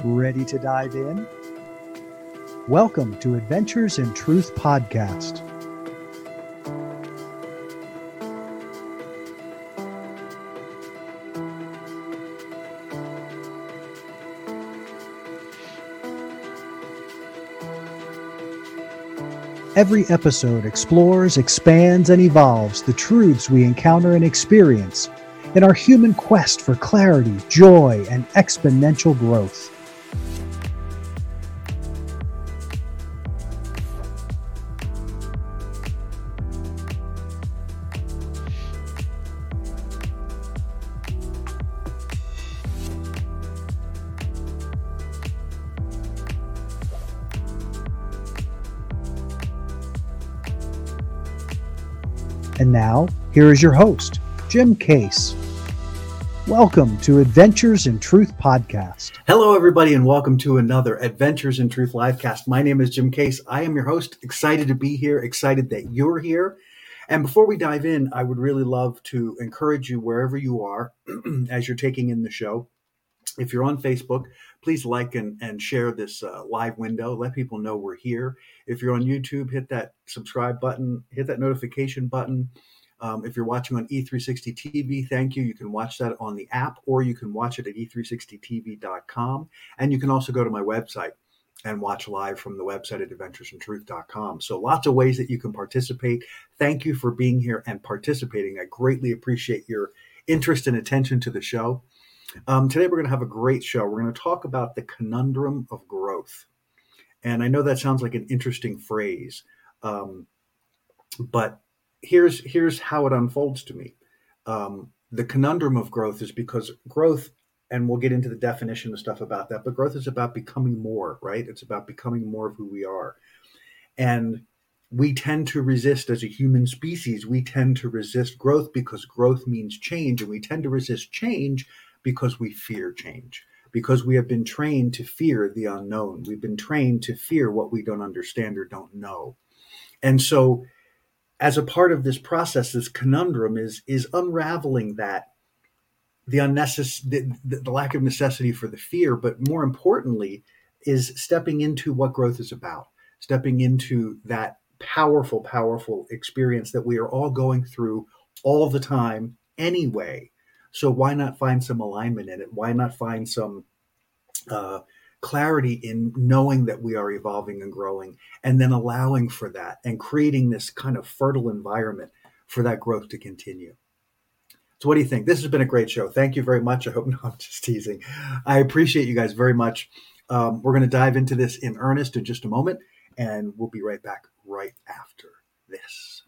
Ready to dive in? Welcome to Adventures in Truth Podcast. Every episode explores, expands, and evolves the truths we encounter and experience in our human quest for clarity, joy, and exponential growth. And now, here is your host, Jim Case. Welcome to Adventures in Truth Podcast. Hello, everybody, and welcome to another Adventures in Truth livecast. My name is Jim Case. I am your host. Excited to be here. Excited that you're here. And before we dive in, I would really love to encourage you wherever you are as you're taking in the show. If you're on Facebook, please like and share this live window. Let people know we're here. If you're on YouTube, hit that subscribe button, hit that notification button. If you're watching on E360 TV, thank you. You can watch that on the app, or you can watch it at e360tv.com. And you can also go to my website and watch live from the website at adventuresintruth.com. So lots of ways that you can participate. Thank you for being here and participating. I greatly appreciate your interest and attention to the show. Today, we're going to have a great show. We're going to talk about the conundrum of growth. And I know that sounds like an interesting phrase, but here's how it unfolds to me. The conundrum of growth is because growth, and we'll get into the definition of stuff about that, but growth is about becoming more, right? It's about becoming more of who we are. And we tend to resist, as a human species, we tend to resist growth because growth means change, and we tend to resist change because we fear change, because we have been trained to fear the unknown. We've been trained to fear what we don't understand or don't know. And so as a part of this process, this conundrum is unraveling that, the lack of necessity for the fear, but more importantly, is stepping into what growth is about, stepping into that powerful, powerful experience that we are all going through all the time anyway. So why not find some alignment in it? Why not find some clarity in knowing that we are evolving and growing, and then allowing for that and creating this kind of fertile environment for that growth to continue? So what do you think? This has been a great show. Thank you very much. I hope no, I'm just teasing. I appreciate you guys very much. We're going to dive into this in earnest in just a moment, and we'll be right back right after this.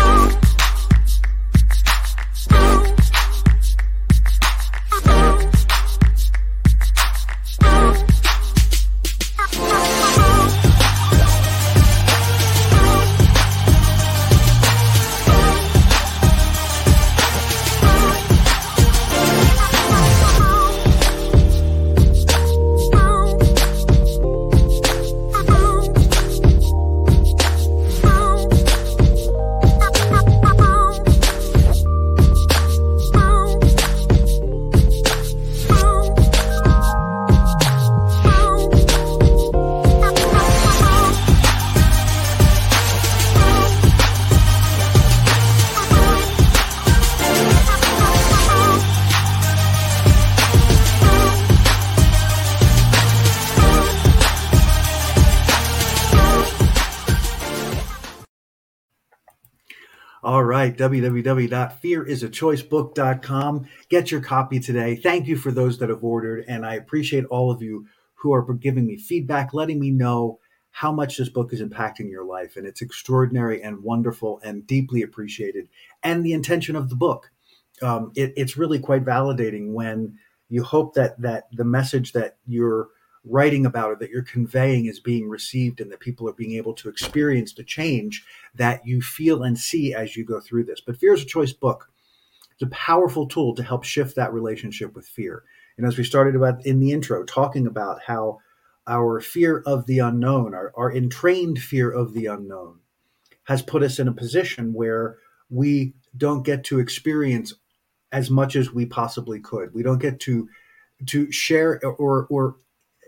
All right, www.fearisachoicebook.com. Get your copy today. Thank you for those that have ordered, and I appreciate all of you who are giving me feedback, letting me know how much this book is impacting your life, and it's extraordinary and wonderful and deeply appreciated. And the intention of the book, it's really quite validating when you hope that the message that you're writing about or that you're conveying is being received, and that people are being able to experience the change that you feel and see as you go through this. But Fear is a Choice book. It's a powerful tool to help shift that relationship with fear. And as we started about in the intro, talking about how our fear of the unknown, our entrained fear of the unknown, has put us in a position where we don't get to experience as much as we possibly could. We don't get to share or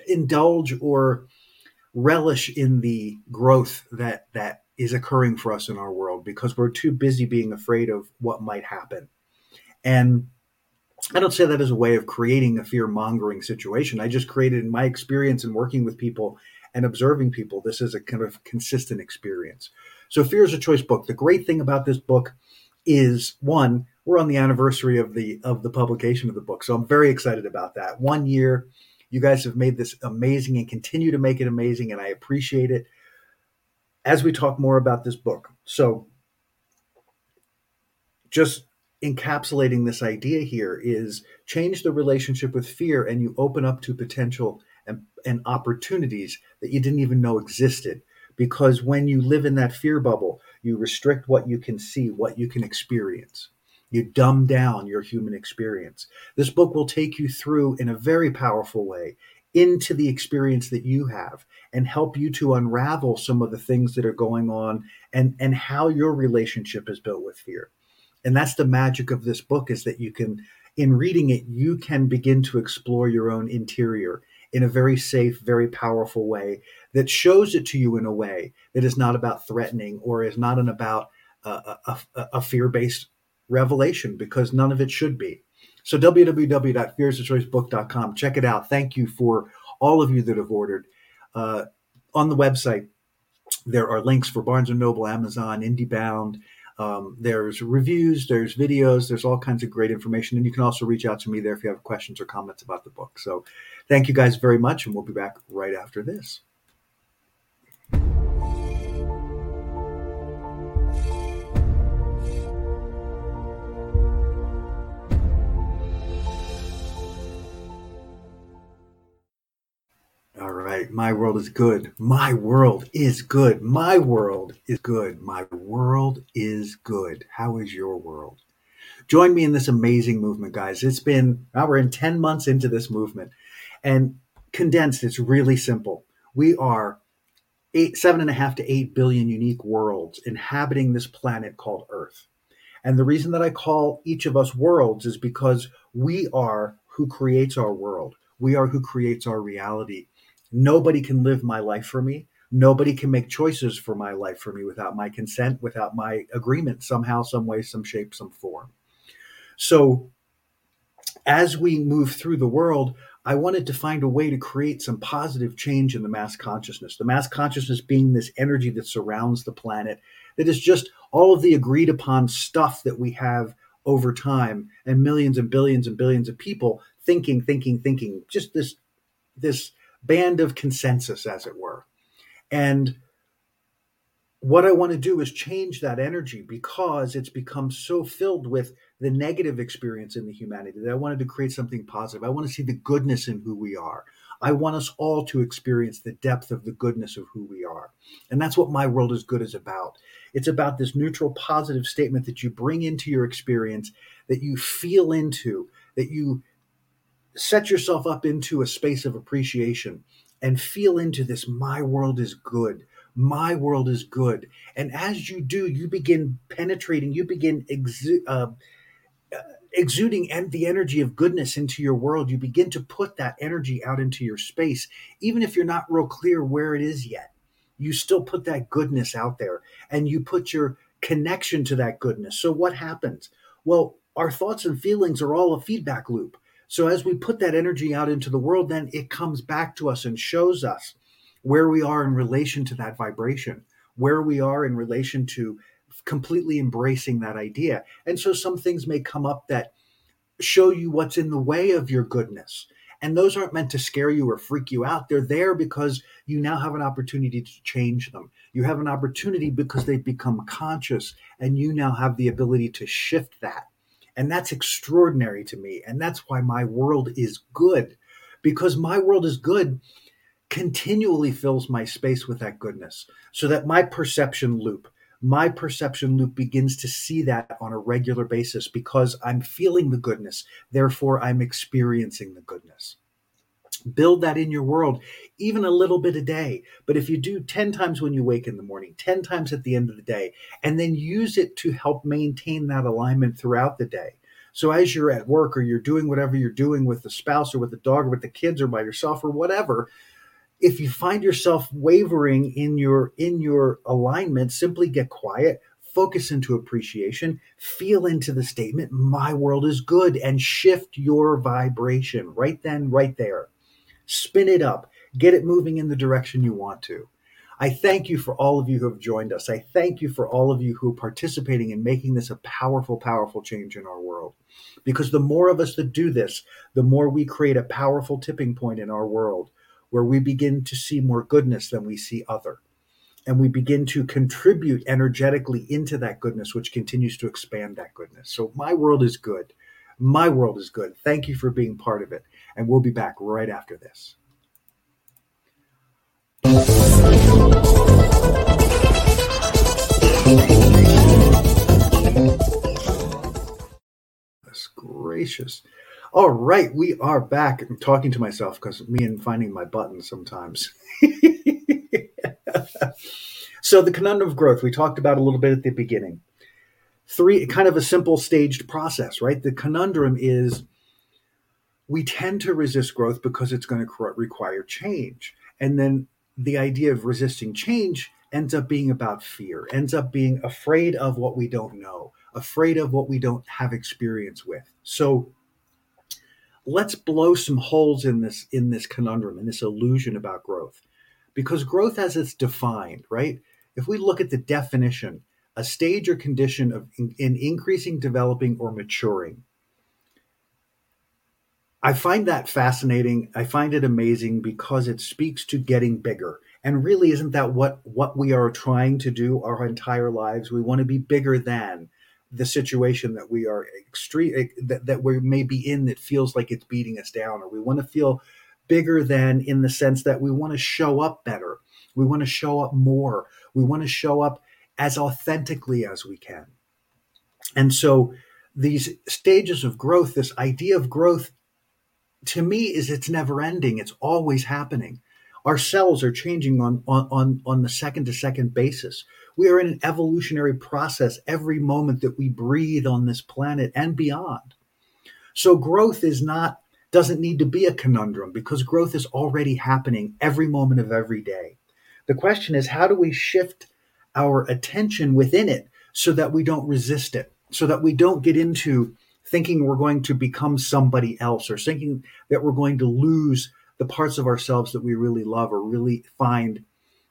indulge or relish in the growth that is occurring for us in our world, because we're too busy being afraid of what might happen. And I don't say that as a way of creating a fear mongering situation. I just created, in my experience in working with people and observing people, this is a kind of consistent experience. So Fear is a Choice book. The great thing about this book is, one, we're on the anniversary of the publication of the book. So I'm very excited about that. 1 year, you guys have made this amazing and continue to make it amazing, and I appreciate it as we talk more about this book. So just encapsulating this idea here is change the relationship with fear, and you open up to potential and opportunities that you didn't even know existed. Because when you live in that fear bubble, you restrict what you can see, what you can experience. You dumb down your human experience. This book will take you through, in a very powerful way, into the experience that you have and help you to unravel some of the things that are going on and how your relationship is built with fear. And that's the magic of this book, is that you can, in reading it, you can begin to explore your own interior in a very safe, very powerful way that shows it to you in a way that is not about threatening or is not about a fear-based revelation, because none of it should be. So www.fearisachoicebook.com. Check it out. Thank you for all of you that have ordered. On the website, there are links for Barnes & Noble, Amazon, IndieBound. There's reviews, there's videos, there's all kinds of great information. And you can also reach out to me there if you have questions or comments about the book. So thank you guys very much, and we'll be back right after this. All right. My world is good. My world is good. My world is good. My world is good. How is your world? Join me in this amazing movement, guys. Now we're in 10 months into this movement, and condensed, it's really simple. We are 7.5 to 8 billion unique worlds inhabiting this planet called Earth. And the reason that I call each of us worlds is because we are who creates our world. We are who creates our reality. Nobody can live my life for me. Nobody can make choices for my life for me without my consent, without my agreement, somehow, some way, some shape, some form. So as we move through the world, I wanted to find a way to create some positive change in the mass consciousness. The mass consciousness being this energy that surrounds the planet, that is just all of the agreed upon stuff that we have over time, and millions and billions of people thinking, just this band of consensus, as it were. And what I want to do is change that energy, because it's become so filled with the negative experience in the humanity that I wanted to create something positive. I want to see the goodness in who we are. I want us all to experience the depth of the goodness of who we are. And that's what My World is Good is about. It's about this neutral, positive statement that you bring into your experience, that you feel into, that you set yourself up into a space of appreciation and feel into this, my world is good. My world is good. And as you do, you begin penetrating, you begin exuding the energy of goodness into your world. You begin to put that energy out into your space. Even if you're not real clear where it is yet, you still put that goodness out there, and you put your connection to that goodness. So what happens? Well, our thoughts and feelings are all a feedback loop. So as we put that energy out into the world, then it comes back to us and shows us where we are in relation to that vibration, where we are in relation to completely embracing that idea. And so some things may come up that show you what's in the way of your goodness. And those aren't meant to scare you or freak you out. They're there because you now have an opportunity to change them. You have an opportunity because they've become conscious, and you now have the ability to shift that. And that's extraordinary to me. And that's why my world is good, because my world is good continually fills my space with that goodness, so that my perception loop begins to see that on a regular basis, because I'm feeling the goodness. Therefore, I'm experiencing the goodness. Build that in your world, even a little bit a day. But if you do 10 times when you wake in the morning, 10 times at the end of the day, and then use it to help maintain that alignment throughout the day. So as you're at work or you're doing whatever you're doing with the spouse or with the dog or with the kids or by yourself or whatever, if you find yourself wavering in your alignment, simply get quiet, focus into appreciation, feel into the statement, my world is good, and shift your vibration right then, right there. Spin it up, get it moving in the direction you want to. I thank you for all of you who have joined us. I thank you for all of you who are participating in making this a powerful, powerful change in our world. Because the more of us that do this, the more we create a powerful tipping point in our world where we begin to see more goodness than we see other. And we begin to contribute energetically into that goodness, which continues to expand that goodness. So my world is good. My world is good. Thank you for being part of it. And we'll be back right after this. That's gracious. All right, we are back. I'm talking to myself because me and finding my buttons sometimes. So the conundrum of growth, we talked about a little bit at the beginning. Kind of a simple staged process, right? The conundrum is we tend to resist growth because it's going to require change. And then the idea of resisting change ends up being about fear, ends up being afraid of what we don't know, afraid of what we don't have experience with. So let's blow some holes in this conundrum, in this illusion about growth. Because growth as it's defined, right? If we look at the definition, a stage or condition of in increasing, developing, or maturing. I find that fascinating. I find it amazing because it speaks to getting bigger. And really, isn't that what we are trying to do our entire lives? We want to be bigger than the situation that we are that we may be in that feels like it's beating us down, or we want to feel bigger than in the sense that we want to show up better. We want to show up more. We want to show up as authentically as we can. And so these stages of growth, this idea of growth, to me, is it's never ending. It's always happening. Our cells are changing on the second to second basis. We are in an evolutionary process every moment that we breathe on this planet and beyond. So growth doesn't need to be a conundrum because growth is already happening every moment of every day. The question is, how do we shift our attention within it so that we don't resist it, so that we don't get into thinking we're going to become somebody else or thinking that we're going to lose the parts of ourselves that we really love or really find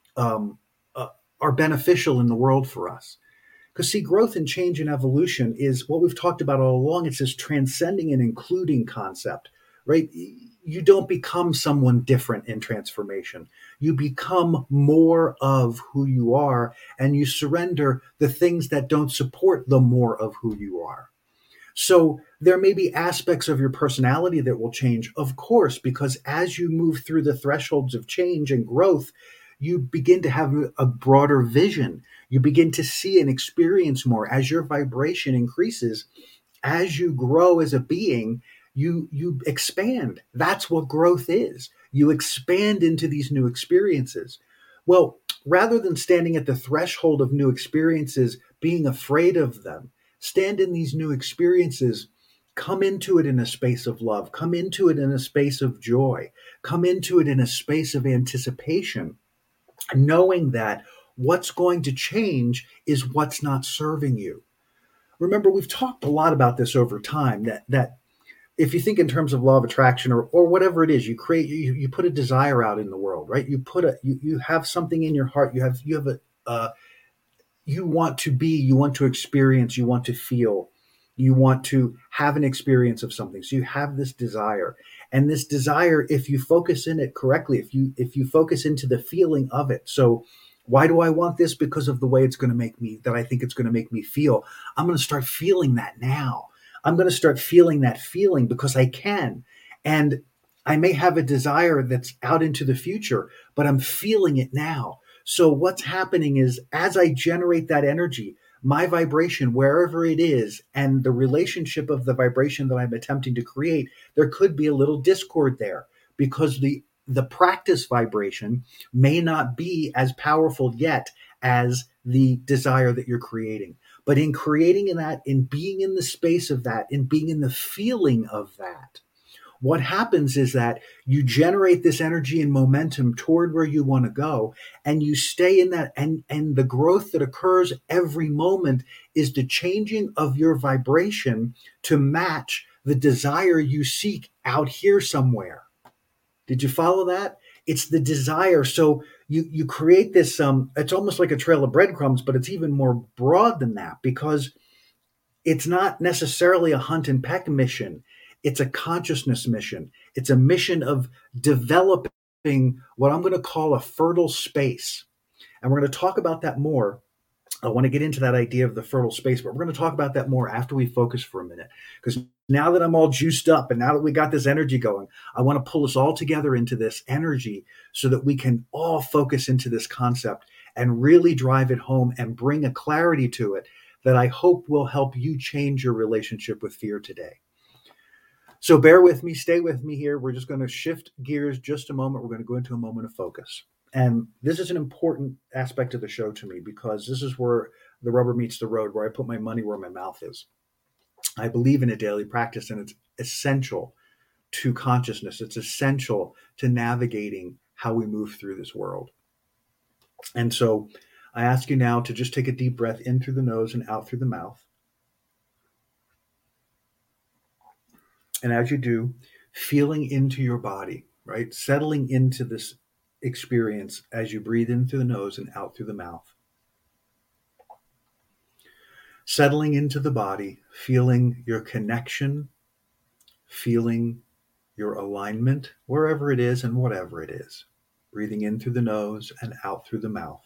are beneficial in the world for us. Because see, growth and change and evolution is what we've talked about all along. It's this transcending and including concept, right? You don't become someone different in transformation. You become more of who you are, and you surrender the things that don't support the more of who you are. So there may be aspects of your personality that will change, of course, because as you move through the thresholds of change and growth, you begin to have a broader vision. You begin to see and experience more as your vibration increases. As you grow as a being, you expand. That's what growth is. You expand into these new experiences. Well, rather than standing at the threshold of new experiences, being afraid of them, stand in these new experiences, come into it in a space of love, come into it in a space of joy, come into it in a space of anticipation, knowing that what's going to change is what's not serving you. Remember, we've talked a lot about this over time, that if you think in terms of law of attraction or whatever it is, you create, you put a desire out in the world, right? You have something in your heart, you want to be, you want to experience, you want to feel, you want to have an experience of something. So you have this desire, and this desire, if you focus in it correctly, if you focus into the feeling of it. So why do I want this? Because of the way it's going to make me, that I think it's going to make me feel. I'm going to start feeling that now. I'm going to start feeling that feeling because I can. And I may have a desire that's out into the future, but I'm feeling it now. So what's happening is, as I generate that energy, my vibration, wherever it is, and the relationship of the vibration that I'm attempting to create, there could be a little discord there because the practice vibration may not be as powerful yet as the desire that you're creating. But in creating that, in being in the space of that, in being in the feeling of that, what happens is that you generate this energy and momentum toward where you want to go, and you stay in that. And the growth that occurs every moment is the changing of your vibration to match the desire you seek out here somewhere. Did you follow that? It's the desire. So you create this, it's almost like a trail of breadcrumbs, but it's even more broad than that, because it's not necessarily a hunt and peck mission. It's a consciousness mission. It's a mission of developing what I'm going to call a fertile space. And we're going to talk about that more. I want to get into that idea of the fertile space, but we're going to talk about that more after we focus for a minute. Because now that I'm all juiced up and now that we got this energy going, I want to pull us all together into this energy so that we can all focus into this concept and really drive it home and bring a clarity to it that I hope will help you change your relationship with fear today. So bear with me, stay with me here. We're just going to shift gears just a moment. We're going to go into a moment of focus. And this is an important aspect of the show to me, because this is where the rubber meets the road, where I put my money where my mouth is. I believe in a daily practice, and it's essential to consciousness. It's essential to navigating how we move through this world. And so I ask you now to just take a deep breath in through the nose and out through the mouth. And as you do, feeling into your body, right? Settling into this experience as you breathe in through the nose and out through the mouth. Settling into the body, feeling your connection, feeling your alignment, wherever it is and whatever it is. Breathing in through the nose and out through the mouth.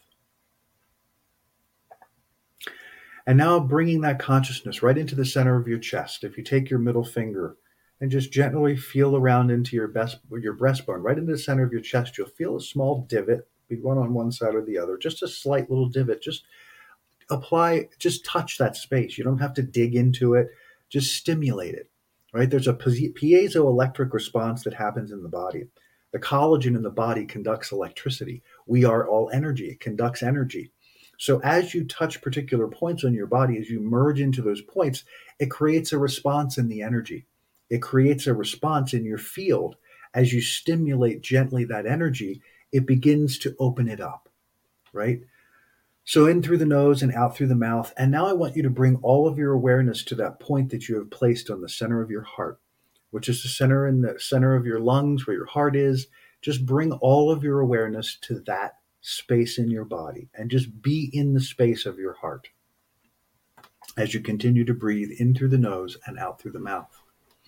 And now bringing that consciousness right into the center of your chest. If you take your middle finger and just gently feel around into your breastbone, right into the center of your chest, you'll feel a small divot, be one on one side or the other, just a slight little divot. Just touch that space. You don't have to dig into it. Just stimulate it, right? There's a piezoelectric response that happens in the body. The collagen in the body conducts electricity. We are all energy. It conducts energy. So as you touch particular points on your body, as you merge into those points, it creates a response in the energy. It creates a response in your field. As you stimulate gently that energy, it begins to open it up, right? So in through the nose and out through the mouth. And now I want you to bring all of your awareness to that point that you have placed on the center of your heart, which is the center of your lungs, where your heart is. Just bring all of your awareness to that space in your body and just be in the space of your heart as you continue to breathe in through the nose and out through the mouth.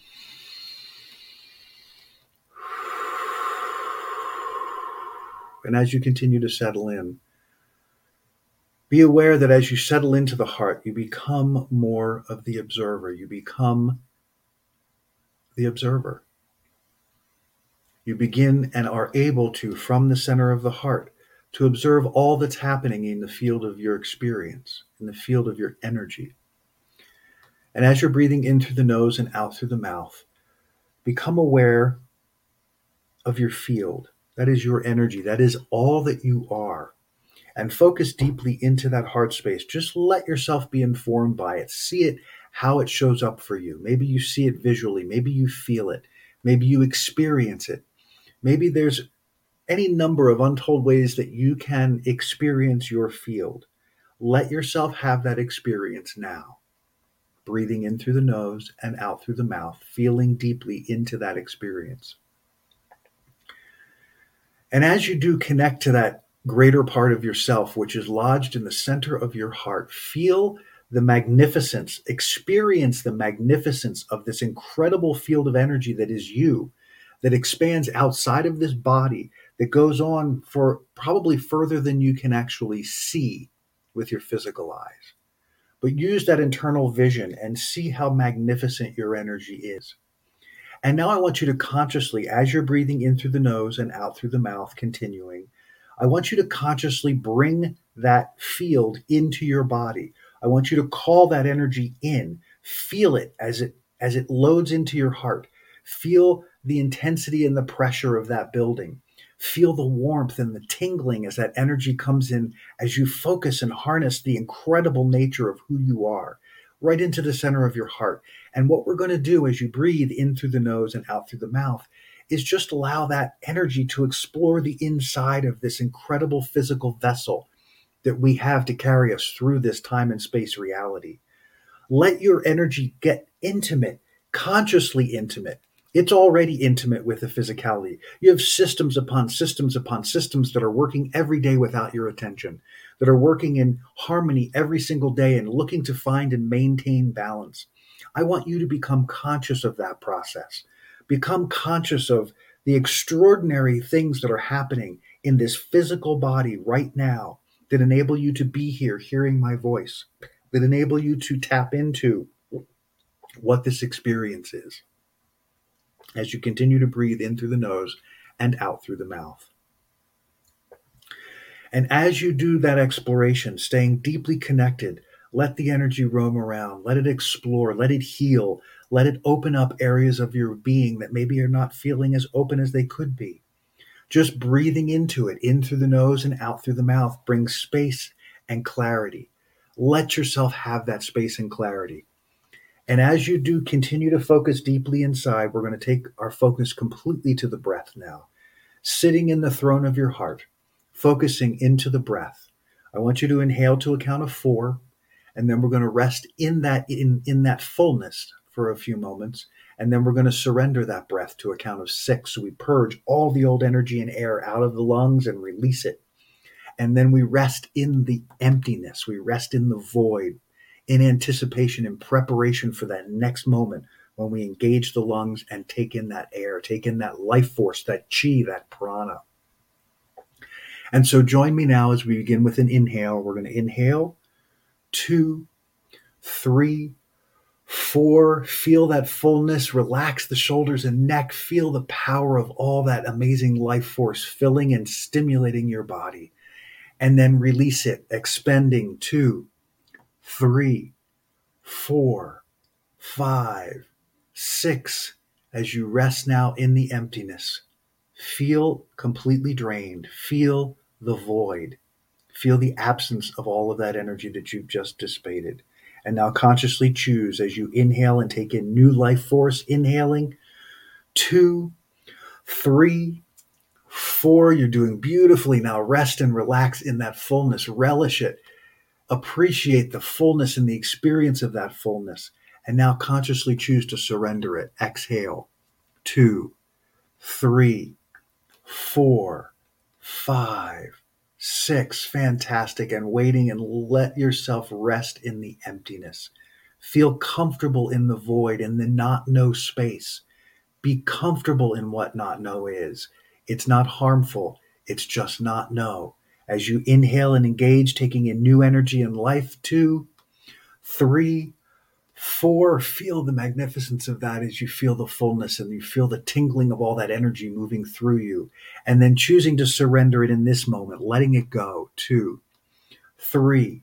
And as you continue to settle in, be aware that as you settle into the heart, you become more of the observer. You become the observer. You begin and are able to, from the center of the heart, to observe all that's happening in the field of your experience, in the field of your energy. And as you're breathing in through the nose and out through the mouth, become aware of your field. That is your energy. That is all that you are. And focus deeply into that heart space. Just let yourself be informed by it. See it, how it shows up for you. Maybe you see it visually. Maybe you feel it. Maybe you experience it. Maybe there's any number of untold ways that you can experience your field. Let yourself have that experience now. Breathing in through the nose and out through the mouth, feeling deeply into that experience. And as you do connect to that greater part of yourself, which is lodged in the center of your heart, feel the magnificence, experience the magnificence of this incredible field of energy that is you, that expands outside of this body, that goes on for probably further than you can actually see with your physical eyes. But use that internal vision and see how magnificent your energy is. And now I want you to consciously, as you're breathing in through the nose and out through the mouth, continuing, I want you to consciously bring that field into your body. I want you to call that energy in. Feel it as it loads into your heart. Feel the intensity and the pressure of that building. Feel the warmth and the tingling as that energy comes in, as you focus and harness the incredible nature of who you are right into the center of your heart. And what we're going to do as you breathe in through the nose and out through the mouth is just allow that energy to explore the inside of this incredible physical vessel that we have to carry us through this time and space reality. Let your energy get intimate, consciously intimate. It's already intimate with the physicality. You have systems upon systems upon systems that are working every day without your attention, that are working in harmony every single day and looking to find and maintain balance. I want you to become conscious of that process. Become conscious of the extraordinary things that are happening in this physical body right now that enable you to be here hearing my voice, that enable you to tap into what this experience is as you continue to breathe in through the nose and out through the mouth. And as you do that exploration, staying deeply connected, let the energy roam around, let it explore, let it heal, let it open up areas of your being that maybe are not feeling as open as they could be. Just breathing into it, in through the nose and out through the mouth, brings space and clarity. Let yourself have that space and clarity. And as you do continue to focus deeply inside, we're going to take our focus completely to the breath now. Sitting in the throne of your heart, focusing into the breath. I want you to inhale to a count of 4, and then we're going to rest in that fullness for a few moments, and then we're going to surrender that breath to a count of 6. So we purge all the old energy and air out of the lungs and release it. And then we rest in the emptiness. We rest in the void, in anticipation, in preparation for that next moment when we engage the lungs and take in that air, take in that life force, that chi, that prana. And so join me now as we begin with an inhale. We're going to inhale, 2, 3, 4. Feel that fullness. Relax the shoulders and neck. Feel the power of all that amazing life force filling and stimulating your body. And then release it, expending 2, 3, 4, 5, 6. As you rest now in the emptiness, feel completely drained. Feel the void. Feel the absence of all of that energy that you've just dissipated. And now consciously choose as you inhale and take in new life force. Inhaling, 2, 3, 4. You're doing beautifully. Now rest and relax in that fullness. Relish it. Appreciate the fullness and the experience of that fullness. And now consciously choose to surrender it. Exhale, 2, 3, 4, 5, 6. Fantastic. And waiting, and let yourself rest in the emptiness. Feel comfortable in the void, in the not know space. Be comfortable in what not know is. It's not harmful. It's just not know. As you inhale and engage, taking in new energy and life, 2, 3, 4. Feel the magnificence of that as you feel the fullness and you feel the tingling of all that energy moving through you. And then choosing to surrender it in this moment, letting it go. 2, 3,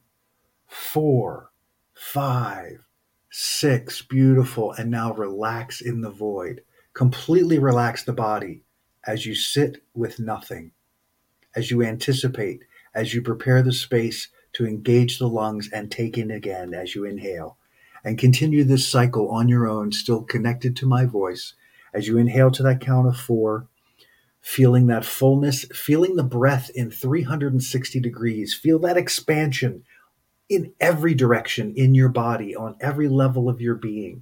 4, 5, 6. Beautiful. And now relax in the void. Completely relax the body as you sit with nothing, as you anticipate, as you prepare the space to engage the lungs and take in again as you inhale. And continue this cycle on your own, still connected to my voice. As you inhale to that count of 4, feeling that fullness, feeling the breath in 360 degrees. Feel that expansion in every direction in your body, on every level of your being.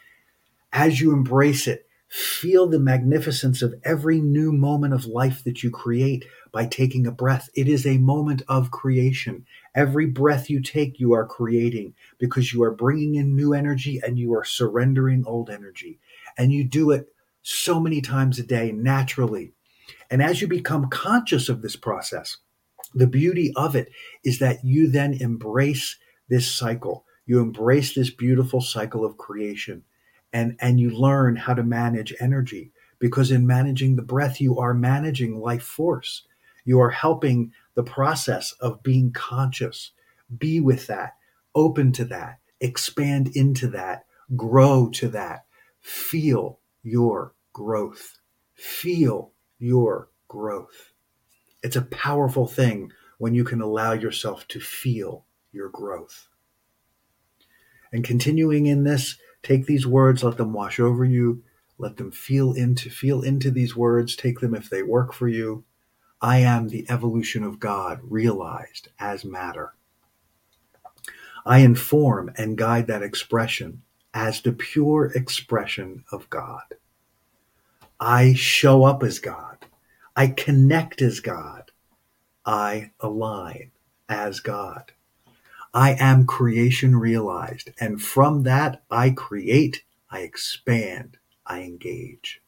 As you embrace it, feel the magnificence of every new moment of life that you create by taking a breath. It is a moment of creation. Every breath you take, you are creating because you are bringing in new energy and you are surrendering old energy. And you do it so many times a day naturally. And as you become conscious of this process, the beauty of it is that you then embrace this cycle. You embrace this beautiful cycle of creation. And you learn how to manage energy, because in managing the breath, you are managing life force. You are helping the process of being conscious. Be with that, open to that, expand into that, grow to that. Feel your growth. Feel your growth. It's a powerful thing when you can allow yourself to feel your growth. And continuing in this, take these words, let them wash over you, let them feel into these words, take them if they work for you. I am the evolution of God realized as matter. I inform and guide that expression as the pure expression of God. I show up as God. I connect as God. I align as God. I am creation realized, and from that I create, I expand, I engage.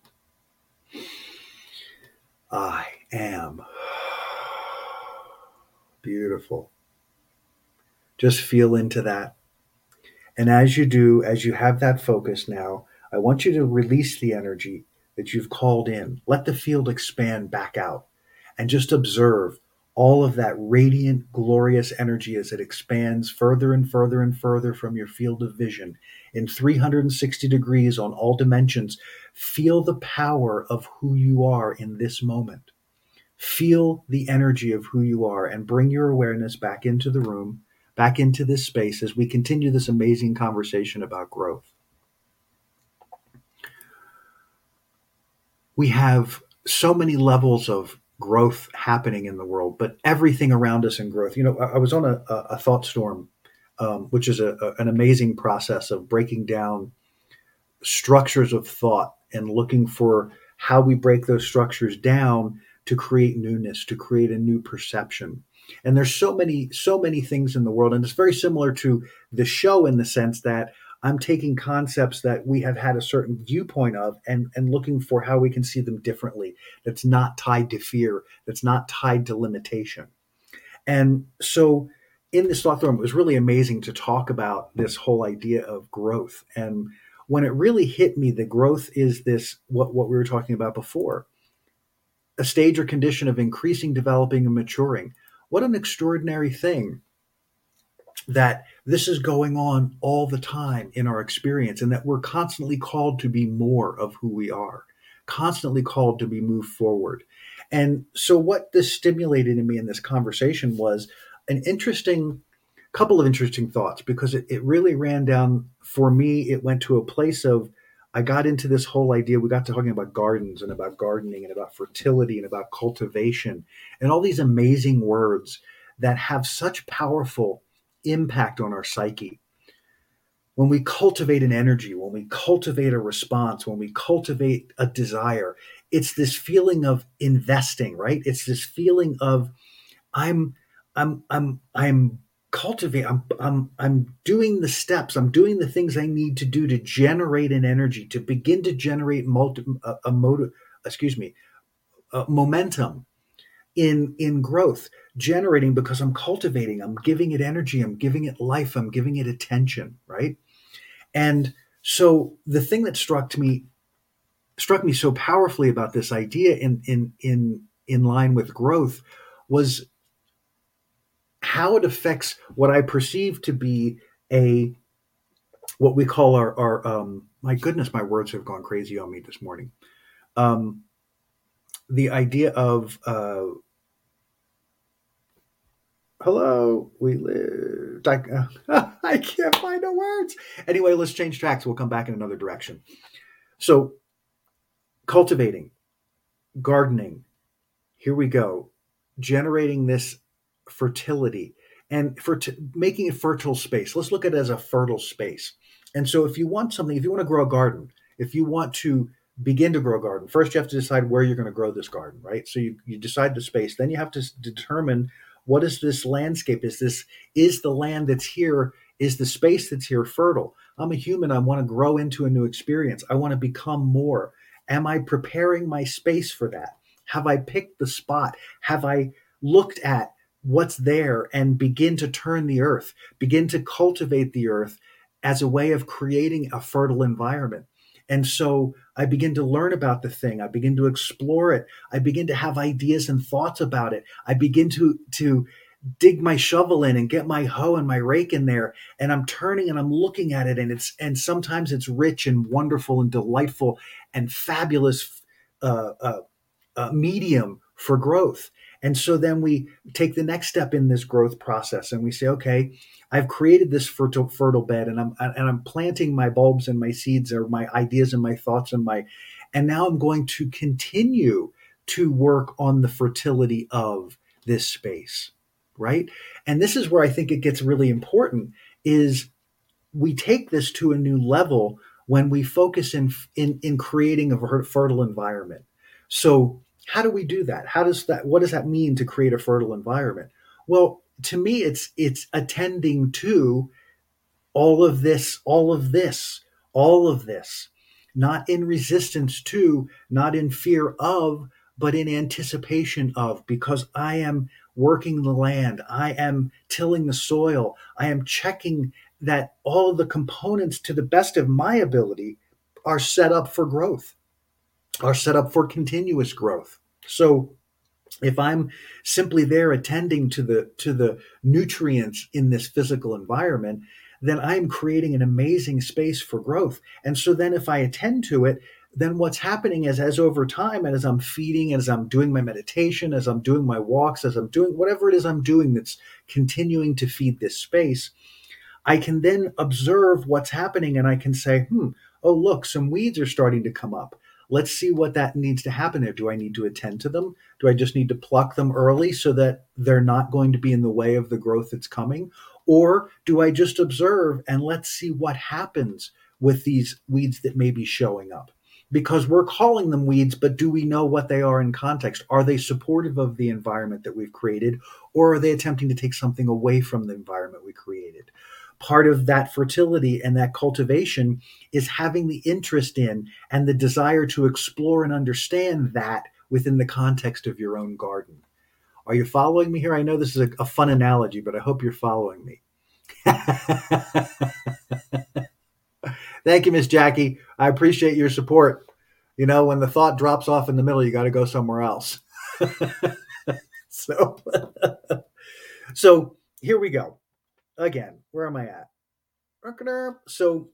I am. Beautiful. Just feel into that. And as you do, as you have that focus now, I want you to release the energy that you've called in. Let the field expand back out and just observe all of that radiant, glorious energy as it expands further and further and further from your field of vision in 360 degrees on all dimensions. Feel the power of who you are in this moment. Feel the energy of who you are and bring your awareness back into the room, back into this space as we continue this amazing conversation about growth. We have so many levels of growth happening in the world, but everything around us in growth. You know, I was on a thought storm, which is an amazing process of breaking down structures of thought and looking for how we break those structures down to create newness, to create a new perception. And there's so many things in the world. And it's very similar to the show in the sense that I'm taking concepts that we have had a certain viewpoint of and looking for how we can see them differently. That's not tied to fear. That's not tied to limitation. And so in this thought forum, it was really amazing to talk about this whole idea of growth. And when it really hit me, the growth is this, what we were talking about before, a stage or condition of increasing, developing, and maturing. What an extraordinary thing that this is going on all the time in our experience, and that we're constantly called to be more of who we are, constantly called to be moved forward. And so what this stimulated in me in this conversation was an couple of interesting thoughts, because it really ran down, for me, it went to a place of, I got into this whole idea. We got to talking about gardens and about gardening and about fertility and about cultivation and all these amazing words that have such powerful impact on our psyche. When we cultivate an energy, when we cultivate a response, when we cultivate a desire, it's this feeling of investing, right? It's this feeling of I'm cultivating, I'm doing the steps, I'm doing the things I need to do to generate an energy, to begin to generate momentum in growth, generating, because I'm cultivating, I'm giving it energy, I'm giving it life, I'm giving it attention, right? And so the thing that struck me so powerfully about this idea in line with growth was how it affects what I perceive to be what we call our my goodness, my words have gone crazy on me this morning. The idea of hello, we live. I can't find the words. Anyway, let's change tracks. We'll come back in another direction. So, cultivating, gardening. Here we go. Generating this fertility and making a fertile space. Let's look at it as a fertile space. And so if you want something, if you want to grow a garden, if you want to begin to grow a garden, first you have to decide where you're going to grow this garden, right? So you decide the space. Then you have to determine, what is this landscape? Is the land that's here, is the space that's here fertile? I'm a human. I want to grow into a new experience. I want to become more. Am I preparing my space for that? Have I picked the spot? Have I looked at what's there and begin to turn the earth, begin to cultivate the earth as a way of creating a fertile environment? And so I begin to learn about the thing. I begin to explore it. I begin to have ideas and thoughts about it. I begin to dig my shovel in and get my hoe and my rake in there. And I'm turning and I'm looking at it. And sometimes it's rich and wonderful and delightful and fabulous medium for growth. And so then we take the next step in this growth process and we say, okay, I've created this fertile bed, and I'm planting my bulbs and my seeds, or my ideas and my thoughts and now I'm going to continue to work on the fertility of this space, right? And this is where I think it gets really important, is we take this to a new level when we focus in creating a fertile environment. So how do we do that? What does that mean to create a fertile environment? Well, to me, it's attending to all of this, not in resistance to, not in fear of, but in anticipation of, because I am working the land, I am tilling the soil, I am checking that all of the components, to the best of my ability, are set up for growth, are set up for continuous growth. So if I'm simply there attending to the nutrients in this physical environment, then I'm creating an amazing space for growth. And so then if I attend to it, then what's happening is, as over time, and as I'm feeding, as I'm doing my meditation, as I'm doing my walks, as I'm doing whatever it is I'm doing that's continuing to feed this space, I can then observe what's happening, and I can say, oh, look, some weeds are starting to come up. Let's see what that needs to happen there. Do I need to attend to them? Do I just need to pluck them early so that they're not going to be in the way of the growth that's coming? Or do I just observe and let's see what happens with these weeds that may be showing up? Because we're calling them weeds, but do we know what they are in context? Are they supportive of the environment that we've created, or are they attempting to take something away from the environment we created? Part of that fertility and that cultivation is having the interest in and the desire to explore and understand that within the context of your own garden. Are you following me here? I know this is a fun analogy, but I hope you're following me. Thank you, Miss Jackie. I appreciate your support. You know, when the thought drops off in the middle, you got to go somewhere else. So here we go. Again, where am I at? So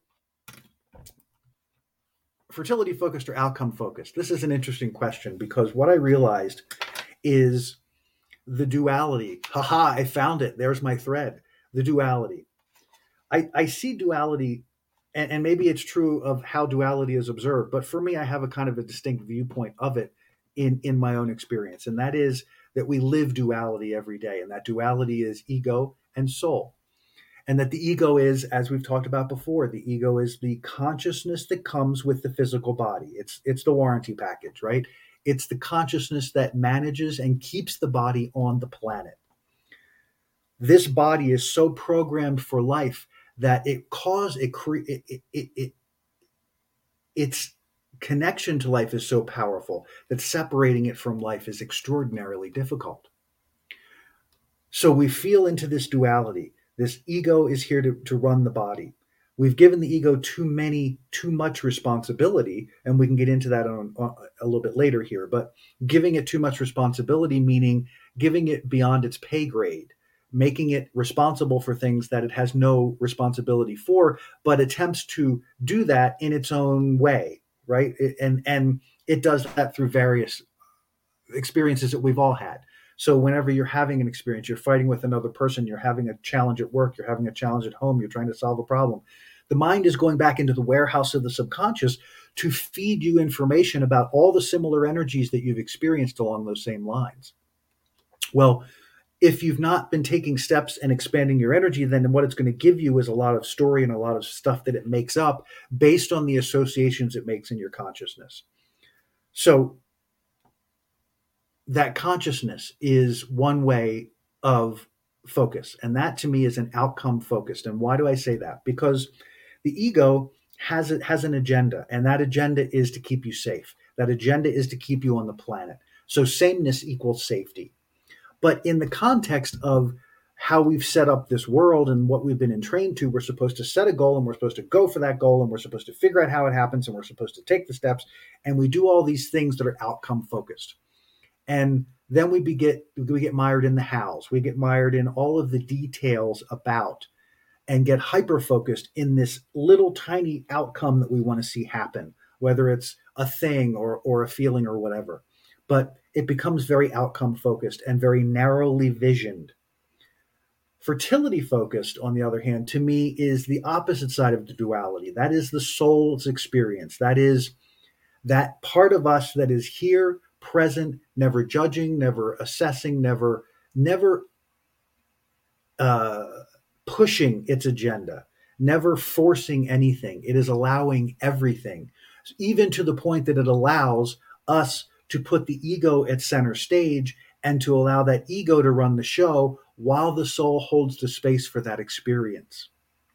fertility focused or outcome focused? This is an interesting question, because what I realized is the duality. Haha, I found it. There's my thread. The duality. I see duality, and maybe it's true of how duality is observed, but for me, I have a kind of a distinct viewpoint of it in my own experience. And that is that we live duality every day. And that duality is ego and soul. And that the ego is, as we've talked about before, the ego is the consciousness that comes with the physical body. It's the warranty package, right? It's the consciousness that manages and keeps the body on the planet. This body is so programmed for life that its connection to life is so powerful that separating it from life is extraordinarily difficult. So we feel into this duality. This ego is here to run the body. We've given the ego too much responsibility, and we can get into that on a little bit later here. But giving it too much responsibility, meaning giving it beyond its pay grade, making it responsible for things that it has no responsibility for, but attempts to do that in its own way, right? And it does that through various experiences that we've all had. So whenever you're having an experience, you're fighting with another person, you're having a challenge at work, you're having a challenge at home, you're trying to solve a problem, the mind is going back into the warehouse of the subconscious to feed you information about all the similar energies that you've experienced along those same lines. Well, if you've not been taking steps and expanding your energy, then what it's going to give you is a lot of story and a lot of stuff that it makes up based on the associations it makes in your consciousness. So that consciousness is one way of focus. And that to me is an outcome focused. And why do I say that? Because the ego has an agenda, and that agenda is to keep you safe. That agenda is to keep you on the planet. So sameness equals safety. But in the context of how we've set up this world and what we've been entrained to, we're supposed to set a goal, and we're supposed to go for that goal, and we're supposed to figure out how it happens, and we're supposed to take the steps, and we do all these things that are outcome focused. And then we get mired in the hows. We get mired in all of the details about, and get hyper-focused in this little tiny outcome that we want to see happen, whether it's a thing or a feeling or whatever. But it becomes very outcome focused and very narrowly visioned. Fertility focused, on the other hand, to me is the opposite side of the duality. That is the soul's experience. That is that part of us that is here, present, never judging, never assessing, never pushing its agenda, never forcing anything. It is allowing everything, even to the point that it allows us to put the ego at center stage and to allow that ego to run the show while the soul holds the space for that experience.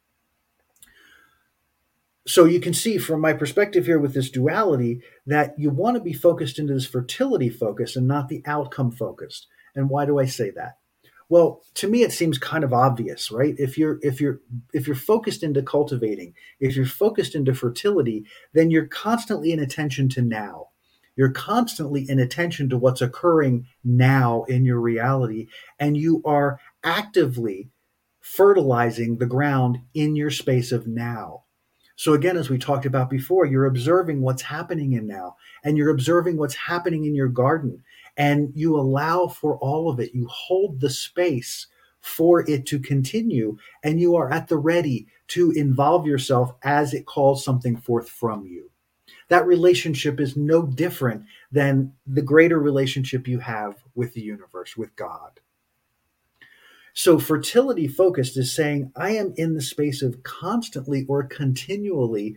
So you can see from my perspective here with this duality that you want to be focused into this fertility focus and not the outcome focused. And why do I say that? Well, to me, it seems kind of obvious, right? If you're focused into cultivating, if you're focused into fertility, then you're constantly in attention to now. You're constantly in attention to what's occurring now in your reality, and you are actively fertilizing the ground in your space of now. So again, as we talked about before, you're observing what's happening in now, and you're observing what's happening in your garden, and you allow for all of it. You hold the space for it to continue, and you are at the ready to involve yourself as it calls something forth from you. That relationship is no different than the greater relationship you have with the universe, with God. So fertility focused is saying, I am in the space of constantly or continually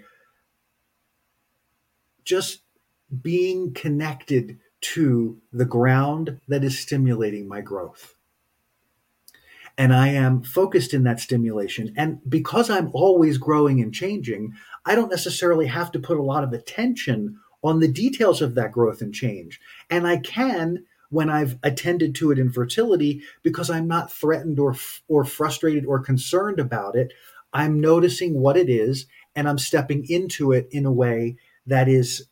just being connected to the ground that is stimulating my growth. And I am focused in that stimulation. And because I'm always growing and changing, I don't necessarily have to put a lot of attention on the details of that growth and change. And I can when I've attended to it in fertility, because I'm not threatened or frustrated or concerned about it. I'm noticing what it is, and I'm stepping into it in a way that is,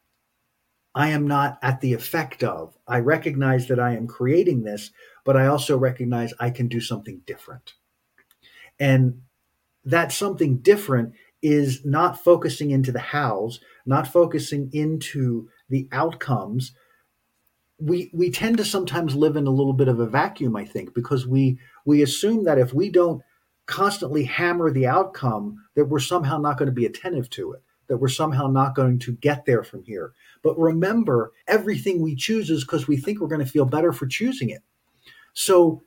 I am not at the effect of. I recognize that I am creating this, but I also recognize I can do something different. And that something different is not focusing into the hows, not focusing into the outcomes. We tend to sometimes live in a little bit of a vacuum, I think, because we assume that if we don't constantly hammer the outcome, that we're somehow not going to be attentive to it, that we're somehow not going to get there from here. But remember, everything we choose is because we think we're going to feel better for choosing it. So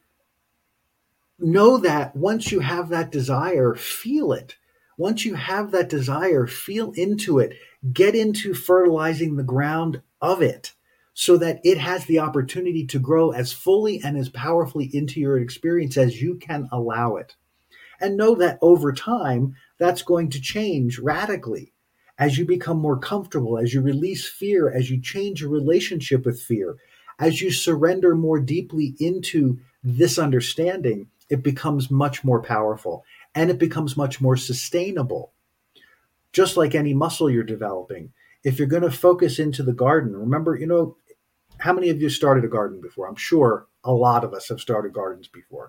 know that once you have that desire, feel it. Once you have that desire, feel into it. Get into fertilizing the ground of it, so that it has the opportunity to grow as fully and as powerfully into your experience as you can allow it. And know that over time, that's going to change radically as you become more comfortable, as you release fear, as you change your relationship with fear, as you surrender more deeply into this understanding, it becomes much more powerful and it becomes much more sustainable. Just like any muscle you're developing, if you're going to focus into the garden, remember, how many of you started a garden before? I'm sure a lot of us have started gardens before.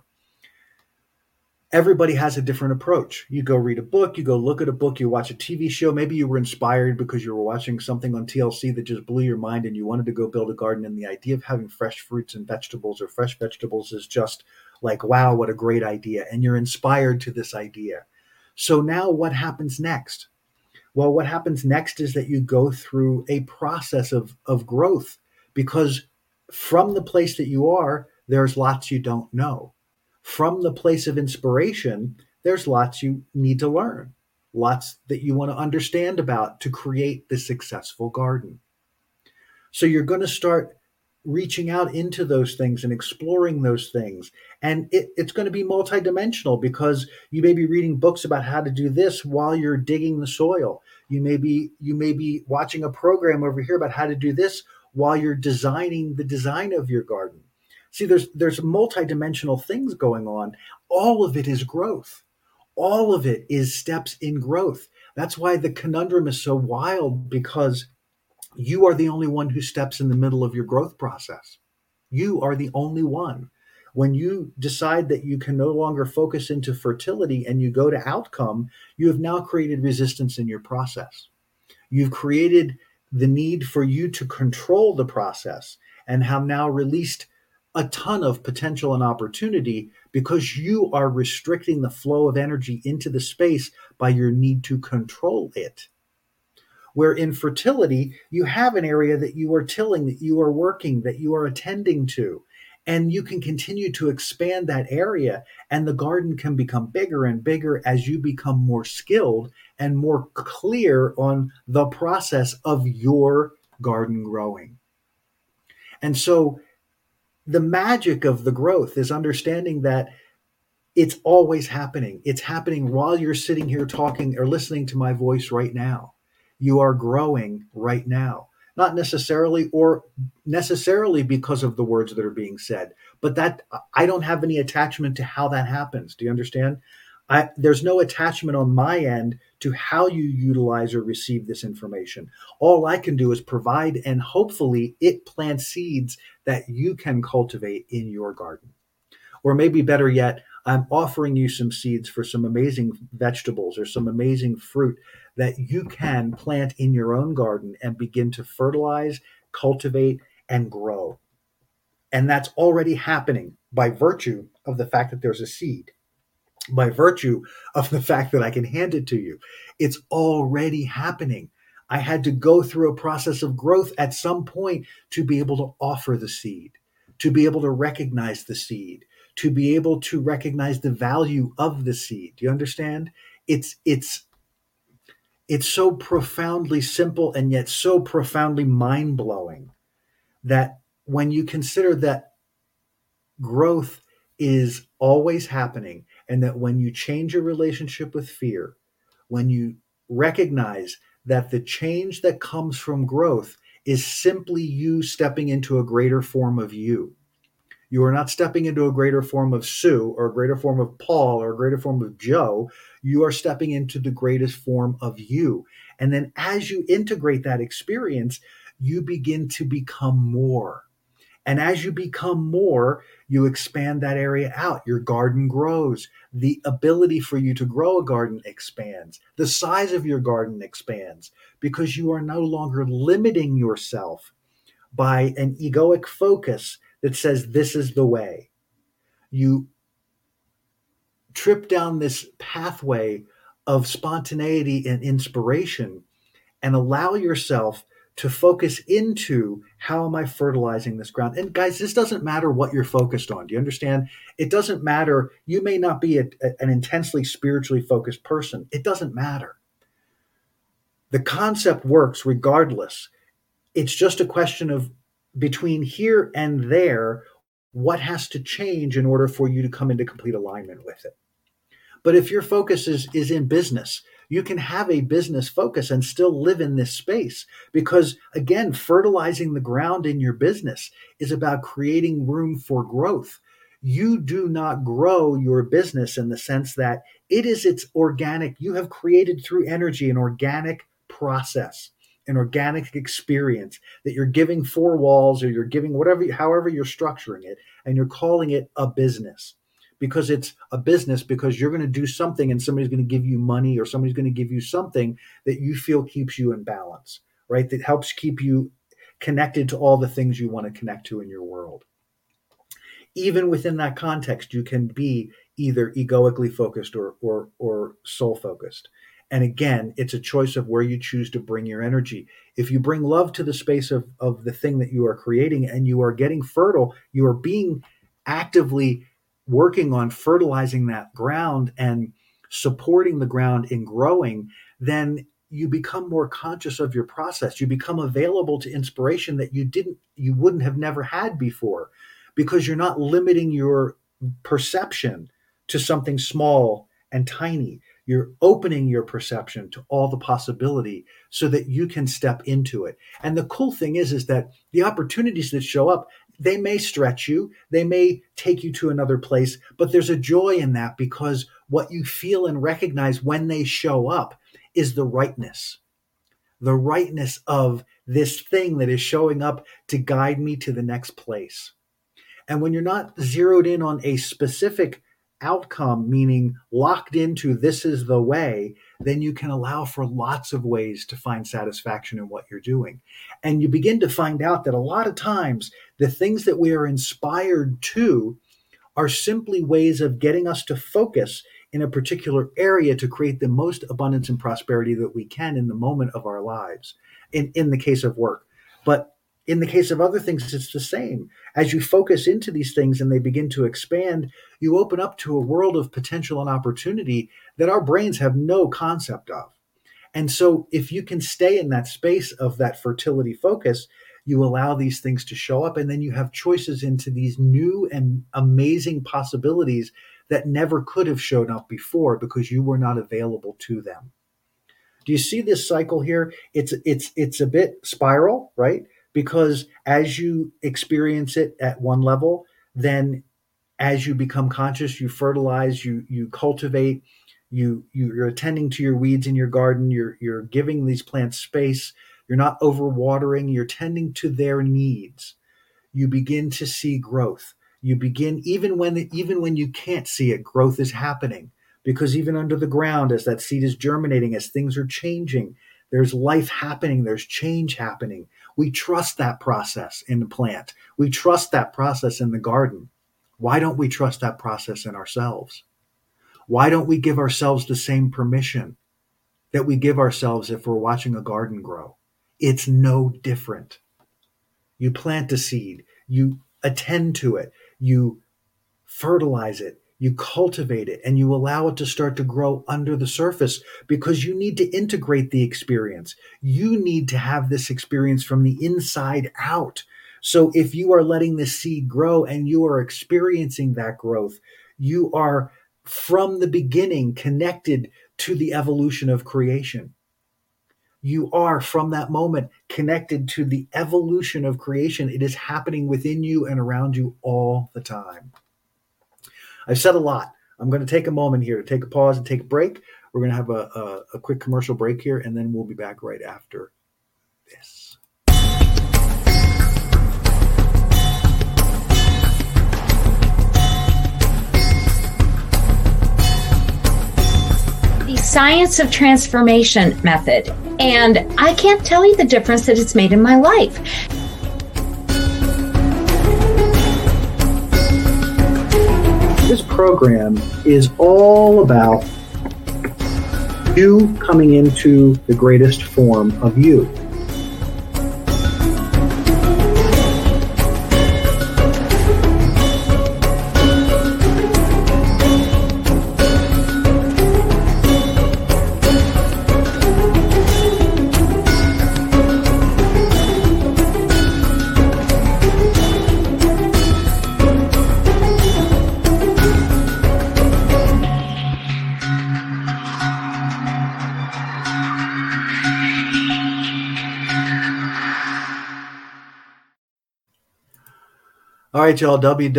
Everybody has a different approach. You go read a book, you go look at a book, you watch a TV show. Maybe you were inspired because you were watching something on TLC that just blew your mind and you wanted to go build a garden. And the idea of having fresh fruits and vegetables or fresh vegetables is just like, wow, what a great idea. And you're inspired to this idea. So now what happens next? Well, what happens next is that you go through a process of growth, because from the place that you are, there's lots you don't know. From the place of inspiration, there's lots you need to learn, lots that you want to understand about to create the successful garden. So you're going to start reaching out into those things and exploring those things. And it's going to be multidimensional, because you may be reading books about how to do this while you're digging the soil. You may be watching a program over here about how to do this while you're designing the design of your garden. See, there's multidimensional things going on. All of it is growth. All of it is steps in growth. That's why the conundrum is so wild, because you are the only one who steps in the middle of your growth process. You are the only one. When you decide that you can no longer focus into fertility and you go to outcome, you have now created resistance in your process. You've created the need for you to control the process. and have now released a ton of potential and opportunity because you are restricting the flow of energy into the space by your need to control it. Where in fertility, you have an area that you are tilling, that you are working, that you are attending to, and you can continue to expand that area, and the garden can become bigger and bigger as you become more skilled and more clear on the process of your garden growing. And so the magic of the growth is understanding that it's always happening. It's happening while you're sitting here talking or listening to my voice right now. You are growing right now, not necessarily because of the words that are being said, but that I don't have any attachment to how that happens. Do you understand? There's no attachment on my end to how you utilize or receive this information. All I can do is provide, and hopefully it plants seeds that you can cultivate in your garden. Or maybe better yet, I'm offering you some seeds for some amazing vegetables or some amazing fruit that you can plant in your own garden and begin to fertilize, cultivate, and grow. And that's already happening by virtue of the fact that there's a seed, by virtue of the fact that I can hand it to you. It's already happening. I had to go through a process of growth at some point to be able to offer the seed, to be able to recognize the seed, to be able to recognize the value of the seed. Do you understand? It's so profoundly simple and yet so profoundly mind-blowing that when you consider that growth is always happening, and that when you change your relationship with fear, when you recognize that the change that comes from growth is simply you stepping into a greater form of you. You are not stepping into a greater form of Sue or a greater form of Paul or a greater form of Joe. You are stepping into the greatest form of you. And then as you integrate that experience, you begin to become more. And as you become more, you expand that area out. Your garden grows. The ability for you to grow a garden expands. The size of your garden expands because you are no longer limiting yourself by an egoic focus that says this is the way. You trip down this pathway of spontaneity and inspiration and allow yourself to focus into how am I fertilizing this ground? And guys, this doesn't matter what you're focused on. Do you understand? It doesn't matter. You may not be an intensely spiritually focused person. It doesn't matter. The concept works regardless. It's just a question of between here and there, what has to change in order for you to come into complete alignment with it. But if your focus is in business, you can have a business focus and still live in this space because, again, fertilizing the ground in your business is about creating room for growth. You do not grow your business in the sense that it's organic. You have created through energy an organic process, an organic experience that you're giving four walls or you're giving however you're structuring it, and you're calling it a business. Because it's a business, because you're going to do something and somebody's going to give you money or somebody's going to give you something that you feel keeps you in balance, right? That helps keep you connected to all the things you want to connect to in your world. Even within that context, you can be either egoically focused or soul focused. And again, it's a choice of where you choose to bring your energy. If you bring love to the space of the thing that you are creating and you are getting fertile, you are being actively working on fertilizing that ground and supporting the ground in growing, then you become more conscious of your process. You become available to inspiration that you wouldn't have never had before, because you're not limiting your perception to something small and tiny. You're opening your perception to all the possibility so that you can step into it. And the cool thing is that the opportunities that show up, they may stretch you, they may take you to another place, but there's a joy in that because what you feel and recognize when they show up is the rightness of this thing that is showing up to guide me to the next place. And when you're not zeroed in on a specific outcome, meaning locked into this is the way, then you can allow for lots of ways to find satisfaction in what you're doing. And you begin to find out that a lot of times the things that we are inspired to are simply ways of getting us to focus in a particular area to create the most abundance and prosperity that we can in the moment of our lives, in the case of work. But in the case of other things, it's the same. As you focus into these things and they begin to expand, you open up to a world of potential and opportunity that our brains have no concept of. And so if you can stay in that space of that fertility focus, you allow these things to show up, and then you have choices into these new and amazing possibilities that never could have shown up before because you were not available to them. Do you see this cycle here? It's a bit spiral, right? Because as you experience it at one level, then as you become conscious, you fertilize, you cultivate, you're attending to your weeds in your garden, you're giving these plants space, you're not overwatering, you're tending to their needs. You begin to see growth. You begin, even when you can't see it, growth is happening. Because even under the ground, as that seed is germinating, as things are changing, there's life happening, there's change happening. We trust that process in the plant. We trust that process in the garden. Why don't we trust that process in ourselves? Why don't we give ourselves the same permission that we give ourselves if we're watching a garden grow? It's no different. You plant a seed, you attend to it, you fertilize it, you cultivate it, and you allow it to start to grow under the surface because you need to integrate the experience. You need to have this experience from the inside out. So if you are letting the seed grow and you are experiencing that growth, you are from the beginning connected to the evolution of creation. You are from that moment connected to the evolution of creation. It is happening within you and around you all the time. I've said a lot. I'm going to take a moment here to take a pause and take a break. We're going to have a quick commercial break here, and then we'll be back right after this. The Science of Transformation method. And I can't tell you the difference that it's made in my life. This program is all about you coming into the greatest form of you. All right, y'all,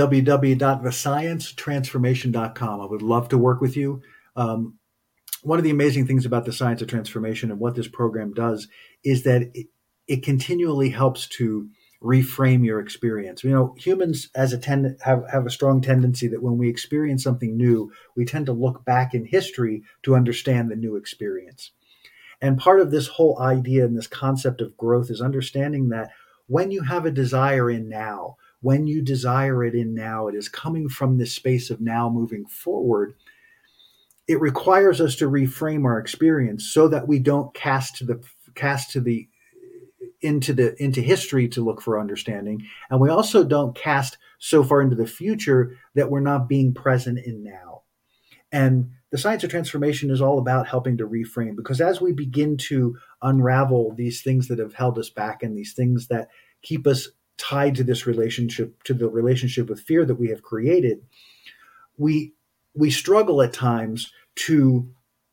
www.thesciencetransformation.com. I would love to work with you. One of the amazing things about the Science of Transformation and what this program does is that it continually helps to reframe your experience. You know, humans have a strong tendency that when we experience something new, we tend to look back in history to understand the new experience. And part of this whole idea and this concept of growth is understanding that when you have a desire in now, when you desire it in now, it is coming from this space of now moving forward. It requires us to reframe our experience so that we don't cast into history to look for understanding, and we also don't cast so far into the future that we're not being present in now. And the Science of Transformation is all about helping to reframe, because as we begin to unravel these things that have held us back and these things that keep us tied to this relationship, to the relationship with fear that we have created, we struggle at times to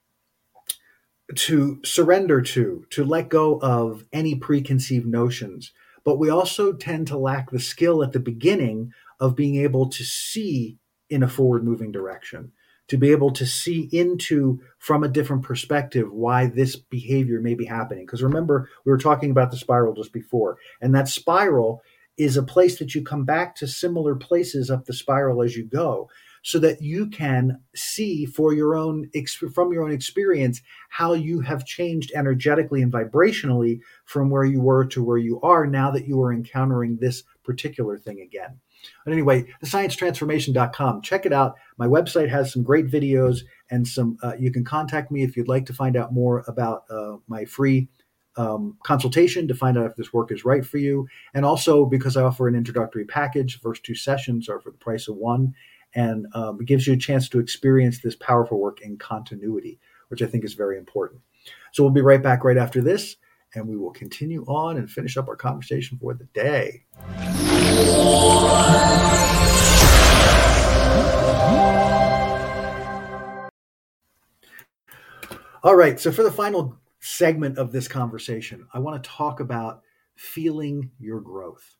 surrender to let go of any preconceived notions. But we also tend to lack the skill at the beginning of being able to see in a forward moving direction, to be able to see into from a different perspective why this behavior may be happening. Because remember, we were talking about the spiral just before, and that spiral is a place that you come back to similar places up the spiral as you go. so that you can see from your own experience how you have changed energetically and vibrationally from where you were to where you are now that you are encountering this particular thing again. But anyway, thesciencetransformation.com. Check it out. My website has some great videos and some. You can contact me if you'd like to find out more about my free consultation to find out if this work is right for you. And also because I offer an introductory package, first 2 sessions are for the price of one. And it gives you a chance to experience this powerful work in continuity, which I think is very important. So we'll be right back right after this, and we will continue on and finish up our conversation for the day. All right, so for the final segment of this conversation, I want to talk about feeling your growth.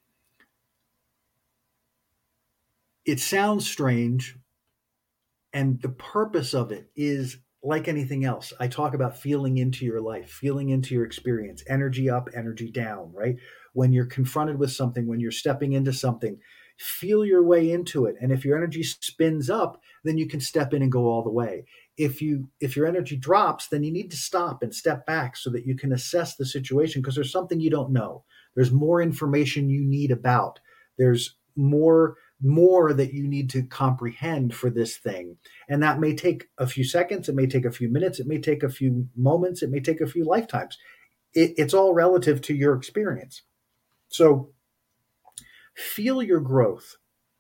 It sounds strange, and the purpose of it is like anything else. I talk about feeling into your life, feeling into your experience, energy up, energy down, right? When you're confronted with something, when you're stepping into something, feel your way into it. And if your energy spins up, then you can step in and go all the way. If your energy drops, then you need to stop and step back so that you can assess the situation, because there's something you don't know. There's more information you need about. There's more that you need to comprehend for this thing. And that may take a few seconds. It may take a few minutes. It may take a few moments. It may take a few lifetimes. It's all relative to your experience. So feel your growth.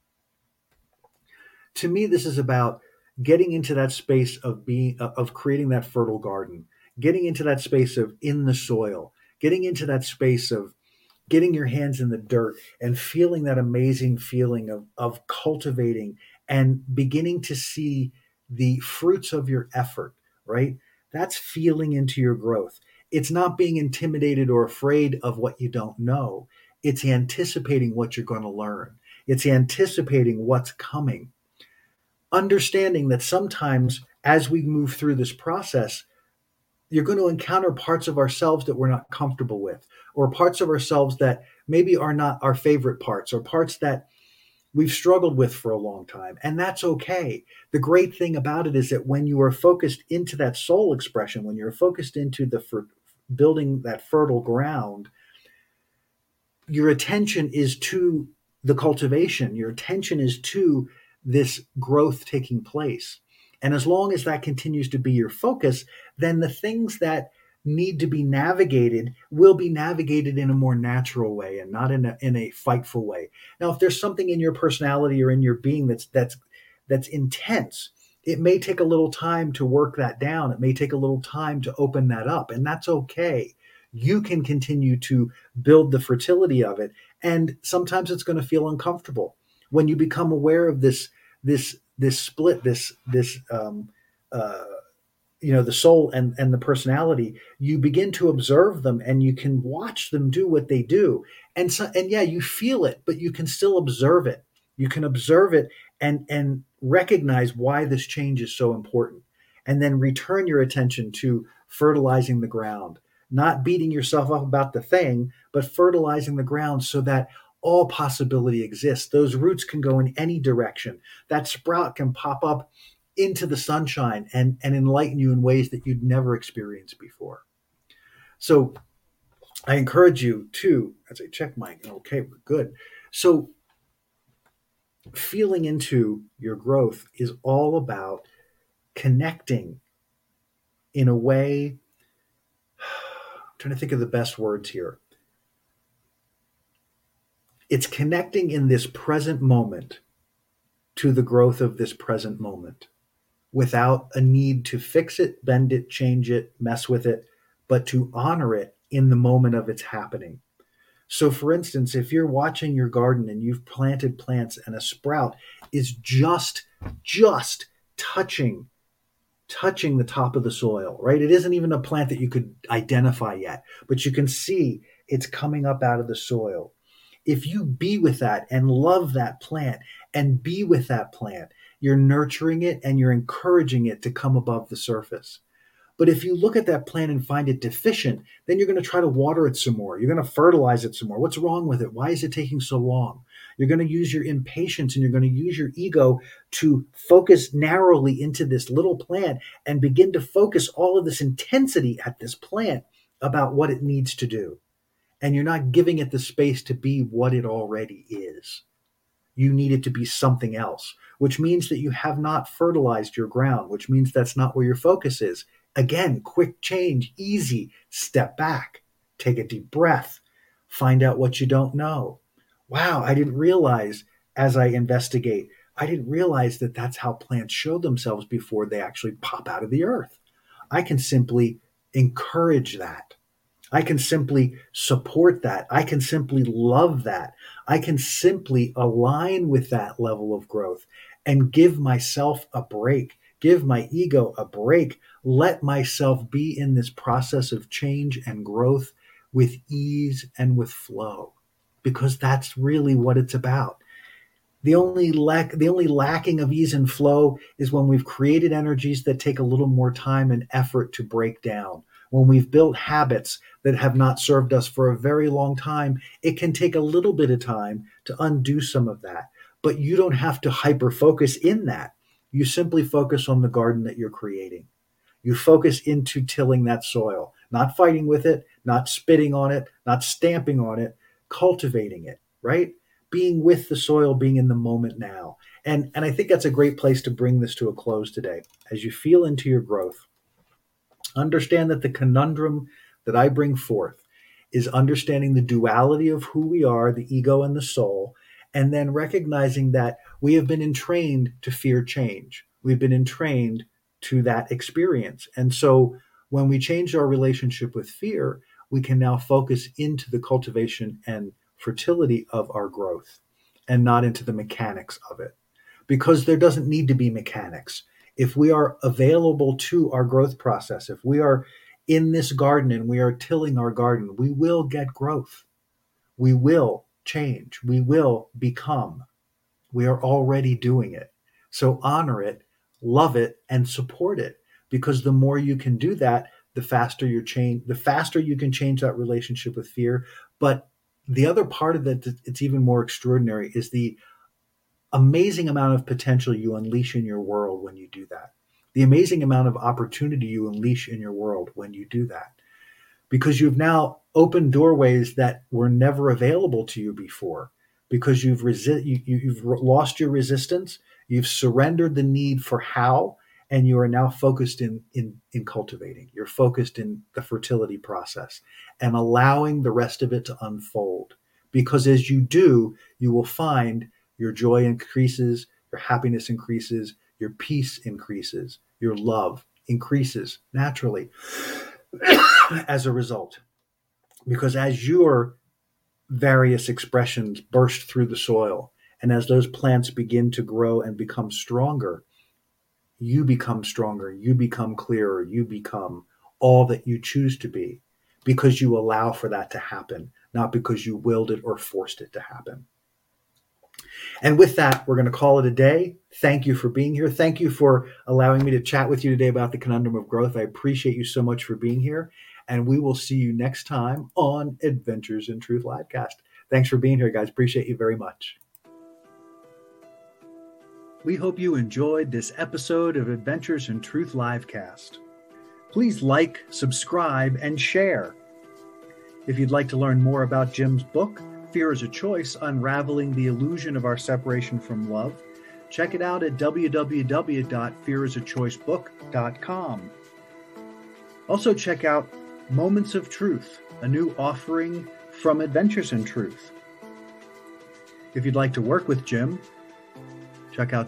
To me, this is about getting into that space of creating that fertile garden, getting into that space of in the soil, getting into that space of getting your hands in the dirt and feeling that amazing feeling of cultivating and beginning to see the fruits of your effort, right? That's feeling into your growth. It's not being intimidated or afraid of what you don't know. It's anticipating what you're going to learn. It's anticipating what's coming. Understanding that sometimes as we move through this process, you're going to encounter parts of ourselves that we're not comfortable with, or parts of ourselves that maybe are not our favorite parts, or parts that we've struggled with for a long time. And that's okay. The great thing about it is that when you are focused into that soul expression, when you're focused into building that fertile ground, your attention is to the cultivation. Your attention is to this growth taking place. And as long as that continues to be your focus, then the things that need to be navigated will be navigated in a more natural way and not in a fightful way. Now, if there's something in your personality or in your being that's intense, it may take a little time to work that down. It may take a little time to open that up, and that's okay. You can continue to build the fertility of it, and sometimes it's going to feel uncomfortable when you become aware of this split, the soul and the personality. You begin to observe them, and you can watch them do what they do. And yeah, you feel it, but you can still observe it. You can observe it and recognize why this change is so important. And then return your attention to fertilizing the ground, not beating yourself up about the thing, but fertilizing the ground so that all possibility exists. Those roots can go in any direction. That sprout can pop up into the sunshine and enlighten you in ways that you'd never experienced before. So I encourage you to, as I check my, okay, we're good. So feeling into your growth is all about connecting in a way, I'm trying to think of the best words here. It's connecting in this present moment to the growth of this present moment without a need to fix it, bend it, change it, mess with it, but to honor it in the moment of its happening. So for instance, if you're watching your garden and you've planted plants and a sprout is just touching the top of the soil, right? It isn't even a plant that you could identify yet, but you can see it's coming up out of the soil. If you be with that and love that plant and be with that plant, you're nurturing it and you're encouraging it to come above the surface. But if you look at that plant and find it deficient, then you're going to try to water it some more. You're going to fertilize it some more. What's wrong with it? Why is it taking so long? You're going to use your impatience and you're going to use your ego to focus narrowly into this little plant and begin to focus all of this intensity at this plant about what it needs to do. And you're not giving it the space to be what it already is. You need it to be something else, which means that you have not fertilized your ground, which means that's not where your focus is. Again, quick change, easy, step back, take a deep breath, find out what you don't know. Wow, I didn't realize as I investigate, I didn't realize that that's how plants show themselves before they actually pop out of the earth. I can simply encourage that. I can simply support that. I can simply love that. I can simply align with that level of growth and give myself a break, give my ego a break, let myself be in this process of change and growth with ease and with flow, because that's really what it's about. The only lacking of ease and flow is when we've created energies that take a little more time and effort to break down. When we've built habits that have not served us for a very long time, it can take a little bit of time to undo some of that. But you don't have to hyper-focus in that. You simply focus on the garden that you're creating. You focus into tilling that soil, not fighting with it, not spitting on it, not stamping on it, cultivating it, right? Being with the soil, being in the moment now. And I think that's a great place to bring this to a close today. As you feel into your growth, understand that the conundrum that I bring forth is understanding the duality of who we are, the ego and the soul, and then recognizing that we have been entrained to fear change. We've been entrained to that experience. And so when we change our relationship with fear, we can now focus into the cultivation and fertility of our growth and not into the mechanics of it. Because there doesn't need to be mechanics. If we are available to our growth process, if we are in this garden and we are tilling our garden, we will get growth. We will change. We will become. We are already doing it. So honor it, love it, and support it. Because the more you can do that, the faster you can change that relationship with fear. But the other part of it, it's even more extraordinary, is the amazing amount of potential you unleash in your world when you do that. The amazing amount of opportunity you unleash in your world when you do that. Because you've now opened doorways that were never available to you before. Because you've lost your resistance, you've surrendered the need for how, and you are now focused in cultivating. You're focused in the fertility process and allowing the rest of it to unfold. Because as you do, you will find your joy increases, your happiness increases, your peace increases, your love increases naturally as a result. Because as your various expressions burst through the soil, and as those plants begin to grow and become stronger, you become stronger, you become clearer, you become all that you choose to be, because you allow for that to happen, not because you willed it or forced it to happen. And with that, we're going to call it a day. Thank you for being here. Thank you for allowing me to chat with you today about the conundrum of growth. I appreciate you so much for being here. And we will see you next time on Adventures in Truth Livecast. Thanks for being here, guys. Appreciate you very much. We hope you enjoyed this episode of Adventures in Truth Livecast. Please like, subscribe, and share. If you'd like to learn more about Jim's book, Fear is a Choice, Unraveling the Illusion of Our Separation from Love, check it out at www.fearisachoicebook.com. Also check out Moments of Truth, a new offering from Adventures in Truth. If you'd like to work with Jim, check out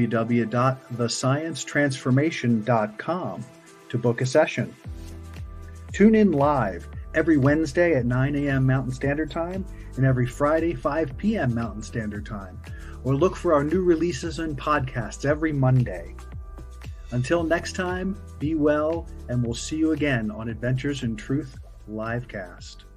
www.thesciencetransformation.com to book a session. Tune in live every Wednesday at 9 a.m. Mountain Standard Time and every Friday, 5 p.m. Mountain Standard Time. Or look for our new releases and podcasts every Monday. Until next time, be well, and we'll see you again on Adventures in Truth Livecast.